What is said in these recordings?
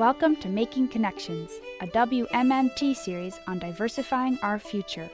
Welcome to Making Connections, a WMMT series on diversifying our future.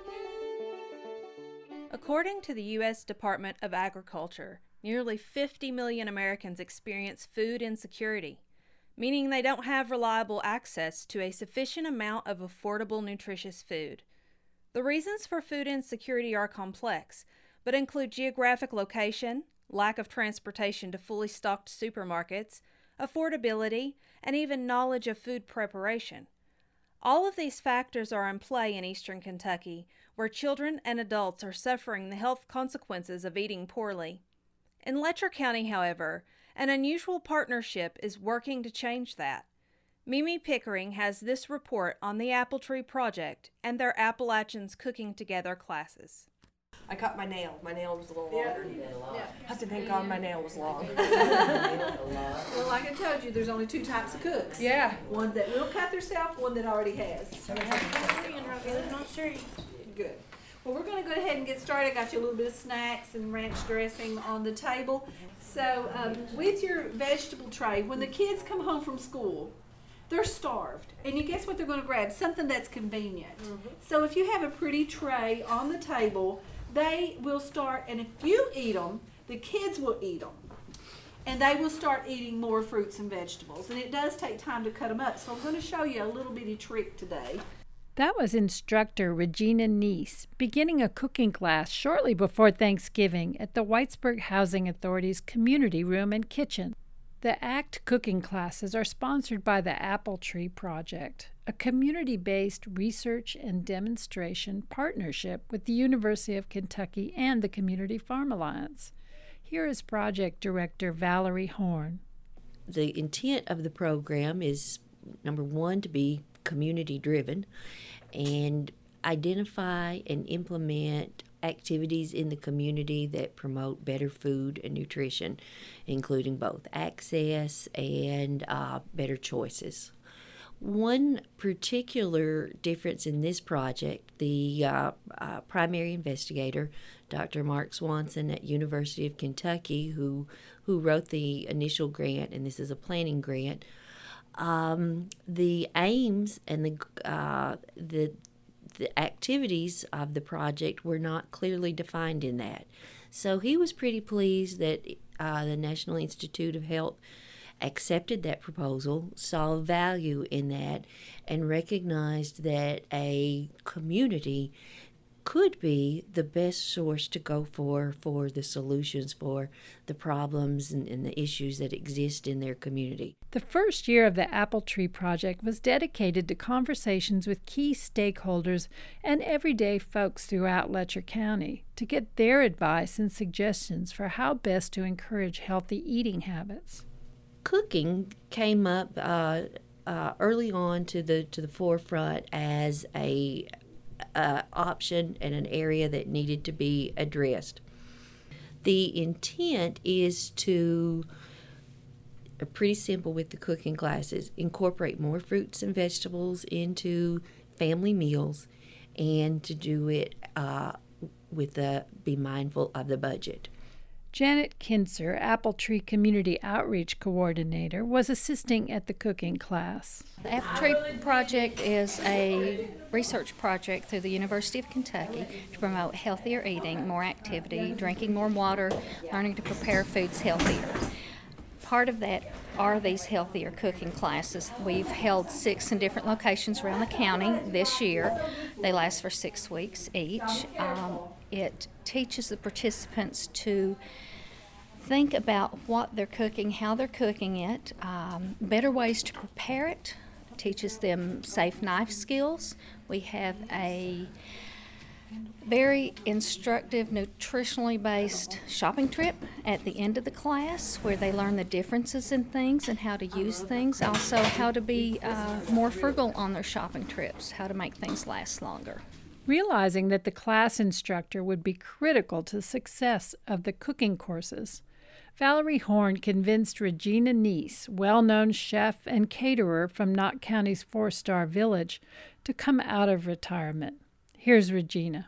According to the U.S. Department of Agriculture, nearly 50 million Americans experience food insecurity, meaning they don't have reliable access to a sufficient amount of affordable, nutritious food. The reasons for food insecurity are complex, but include geographic location, lack of transportation to fully stocked supermarkets, affordability, and even knowledge of food preparation. All of these factors are in play in eastern Kentucky, where children and adults are suffering the health consequences of eating poorly. In Letcher County, however, an unusual partnership is working to change that. Mimi Pickering has this report on the Apple Tree Project and their Appalachians Cooking Together classes. I cut my nail. My nail was a little longer. Yeah. I said, thank God my nail was long. Well, like I told you, there's only two types of cooks. Yeah. One that will cut themselves, one that already has. Good. Well, we're going to go ahead and get started. I got you a little bit of snacks and ranch dressing on the table. So with your vegetable tray, when the kids come home from school, they're starved. And you guess what they're going to grab? Something that's convenient. Mm-hmm. So if you have a pretty tray on the table, they will start, and if you eat them, the kids will eat them. And they will start eating more fruits and vegetables. And it does take time to cut them up. So I'm going to show you a little bitty trick today. That was instructor Regina Neese beginning a cooking class shortly before Thanksgiving at the Whitesburg Housing Authority's community room and kitchen. The ACT cooking classes are sponsored by the Apple Tree Project, a community-based research and demonstration partnership with the University of Kentucky and the Community Farm Alliance. Here is project director Valerie Horn. The intent of the program is, number one, to be community-driven and identify and implement activities in the community that promote better food and nutrition, including both access and better choices. One particular difference in this project, the primary investigator, Dr. Mark Swanson at University of Kentucky, who wrote the initial grant, and this is a planning grant, the aims and the activities of the project were not clearly defined in that. So he was pretty pleased that the National Institute of Health accepted that proposal, saw value in that, and recognized that a community could be the best source to go for the solutions for the problems and the issues that exist in their community. The first year of the Apple Tree Project was dedicated to conversations with key stakeholders and everyday folks throughout Letcher County to get their advice and suggestions for how best to encourage healthy eating habits. Cooking came up early on to the forefront as a option and an area that needed to be addressed. The intent is to, pretty simple with the cooking classes, incorporate more fruits and vegetables into family meals and to do it be mindful of the budget. Janet Kinzer, Apple Tree Community Outreach Coordinator, was assisting at the cooking class. The Apple Tree Project is a research project through the University of Kentucky to promote healthier eating, more activity, drinking more water, learning to prepare foods healthier. Part of that are these healthier cooking classes. We've held 6 in different locations around the county this year. They last for 6 weeks each. It teaches the participants to think about what they're cooking, how they're cooking it, better ways to prepare it, teaches them safe knife skills. We have a very instructive, nutritionally based shopping trip at the end of the class where they learn the differences in things and how to use things, also how to be more frugal on their shopping trips, how to make things last longer. Realizing that the class instructor would be critical to the success of the cooking courses, Valerie Horn convinced Regina Neese, well-known chef and caterer from Knott County's 4-star village, to come out of retirement. Here's Regina.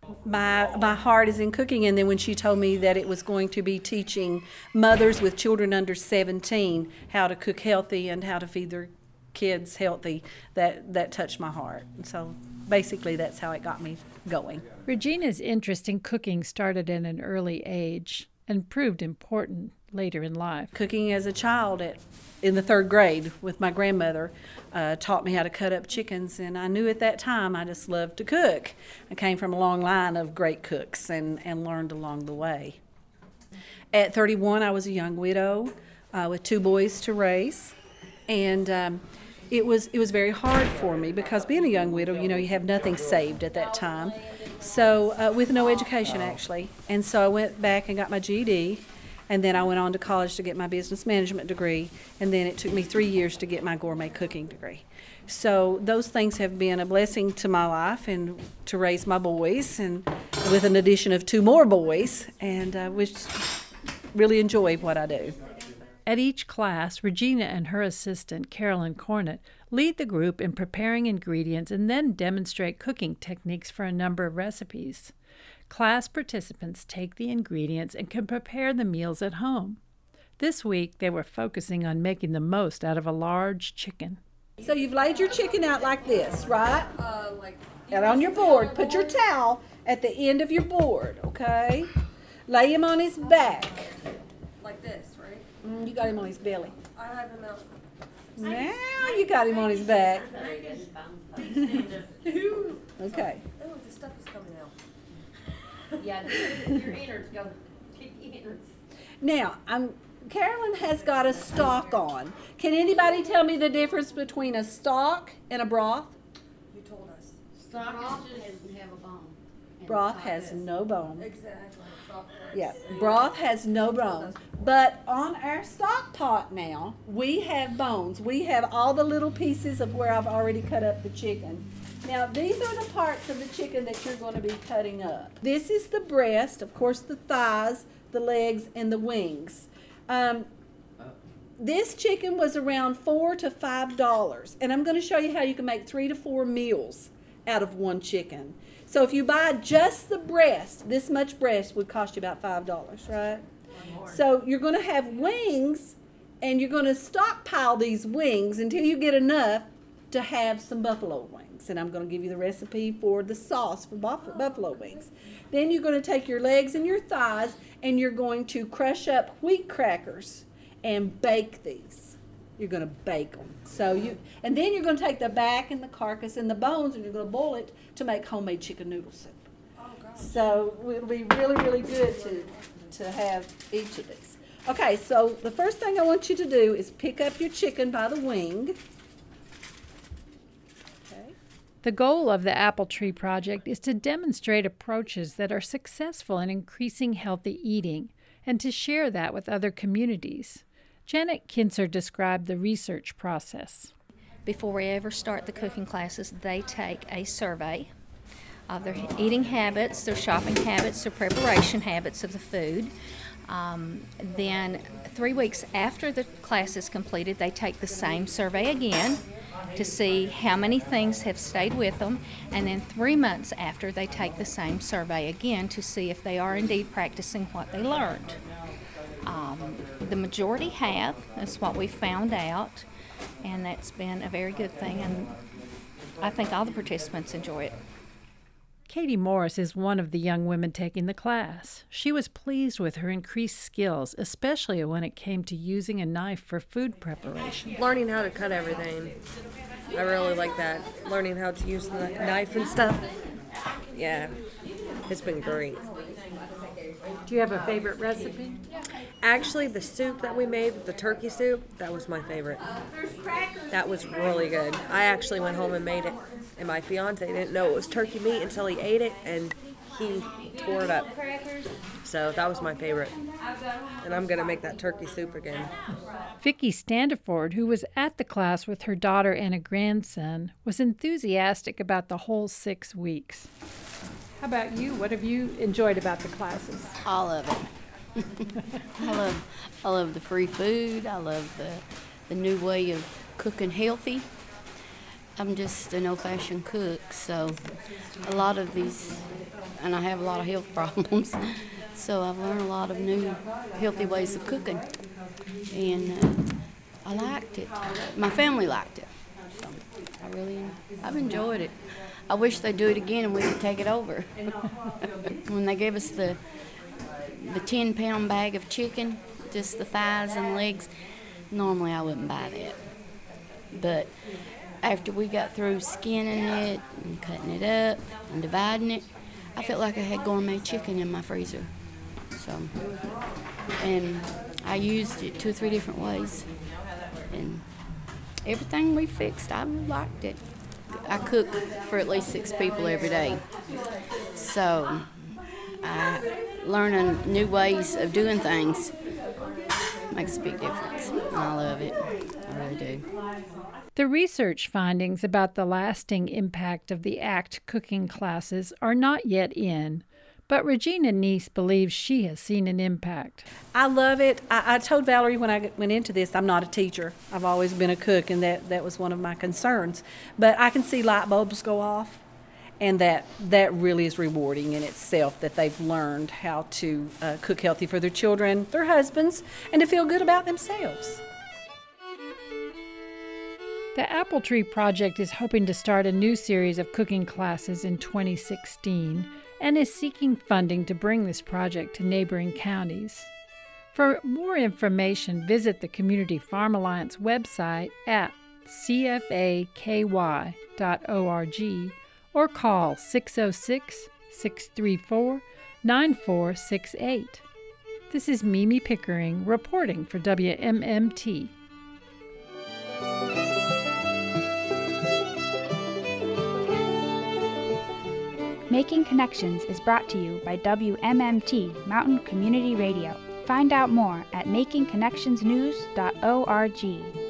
my heart is in cooking. And then when she told me that it was going to be teaching mothers with children under 17 how to cook healthy and how to feed their kids healthy, that touched my heart. And so basically that's how it got me going. Regina's interest in cooking started at an early age and proved important later in life. Cooking as a child in the 3rd grade with my grandmother taught me how to cut up chickens, and I knew at that time I just loved to cook. I came from a long line of great cooks and learned along the way. At 31, I was a young widow with 2 boys to raise, and it was very hard for me because being a young widow, you have nothing saved at that time, so with no education actually. And so I went back and got my GED. And then I went on to college to get my business management degree, and then it took me 3 years to get my gourmet cooking degree. So those things have been a blessing to my life and to raise my boys, and with an addition of 2 more boys, and which really enjoy what I do. At each class, Regina and her assistant, Carolyn Cornett, lead the group in preparing ingredients and then demonstrate cooking techniques for a number of recipes. Class participants take the ingredients and can prepare the meals at home. This week, they were focusing on making the most out of a large chicken. So you've laid your chicken out like this, right? And on your board, put your towel at the end of your board, okay? Lay him on his back. Like this, right? You got him on his belly. I have him out. Now you got him on his back. Okay. Oh, the stuff is coming out. Yeah, your innards go. Now, Carolyn has got a stock on. Can anybody tell me the difference between a stock and a broth? You told us. Stock doesn't have a bone. Broth has no bone. Exactly. Yeah, broth has no bones. But on our stock pot now, we have bones. We have all the little pieces of where I've already cut up the chicken. Now, these are the parts of the chicken that you're going to be cutting up. This is the breast, of course, the thighs, the legs, and the wings. This chicken was around $4 to $5, and I'm going to show you how you can make 3 to 4 meals out of one chicken. So if you buy just the breast, this much breast would cost you about $5, right? So you're going to have wings, and you're going to stockpile these wings until you get enough to have some buffalo wings. And I'm going to give you the recipe for the sauce for buffalo wings. Then you're going to take your legs and your thighs, and you're going to crush up wheat crackers and bake these. You're going to bake them. And then you're going to take the back and the carcass and the bones, and you're going to boil it to make homemade chicken noodle soup. So it'll be really, really good to have each of these. Okay, so the first thing I want you to do is pick up your chicken by the wing. Okay. The goal of the Apple Tree Project is to demonstrate approaches that are successful in increasing healthy eating and to share that with other communities. Janet Kinzer described the research process. Before we ever start the cooking classes, they take a survey of their eating habits, their shopping habits, their preparation habits of the food. Then 3 weeks after the class is completed, they take the same survey again to see how many things have stayed with them. And then 3 months after, they take the same survey again to see if they are indeed practicing what they learned. The majority have. That's what we found out. And that's been a very good thing. And I think all the participants enjoy it. Katie Morris is one of the young women taking the class. She was pleased with her increased skills, especially when it came to using a knife for food preparation. Learning how to cut everything. I really like that. Learning how to use the knife and stuff. Yeah, it's been great. Do you have a favorite recipe? Actually, the soup that we made, the turkey soup, that was my favorite. That was really good. I actually went home and made it, and my fiance didn't know it was turkey meat until he ate it, and he tore it up. So that was my favorite. And I'm going to make that turkey soup again. Vicki Standiford, who was at the class with her daughter and a grandson, was enthusiastic about the whole 6 weeks. How about you? What have you enjoyed about the classes? All of it. I love the free food. I love the new way of cooking healthy. I'm just an old-fashioned cook, so a lot of these, and I have a lot of health problems, so I've learned a lot of new healthy ways of cooking, and I liked it. My family liked it. So I've enjoyed it. I wish they'd do it again and we could take it over. When they gave us the 10-pound bag of chicken, just the thighs and legs, normally I wouldn't buy that. But after we got through skinning it and cutting it up and dividing it, I felt like I had gourmet chicken in my freezer. So, and I used it 2 or 3 different ways. And everything we fixed, I liked it. I cook for at least 6 people every day. So learning new ways of doing things makes a big difference. I love it. I really do. The research findings about the lasting impact of the ACT cooking classes are not yet in, but Regina Neese believes she has seen an impact. I love it. I told Valerie when I went into this, I'm not a teacher. I've always been a cook, and that was one of my concerns. But I can see light bulbs go off, and that really is rewarding in itself, that they've learned how to cook healthy for their children, their husbands, and to feel good about themselves. The Apple Tree Project is hoping to start a new series of cooking classes in 2016 and is seeking funding to bring this project to neighboring counties. For more information, visit the Community Farm Alliance website at cfaky.org or call 606-634-9468. This is Mimi Pickering reporting for WMMT. Making Connections is brought to you by WMMT Mountain Community Radio. Find out more at makingconnectionsnews.org.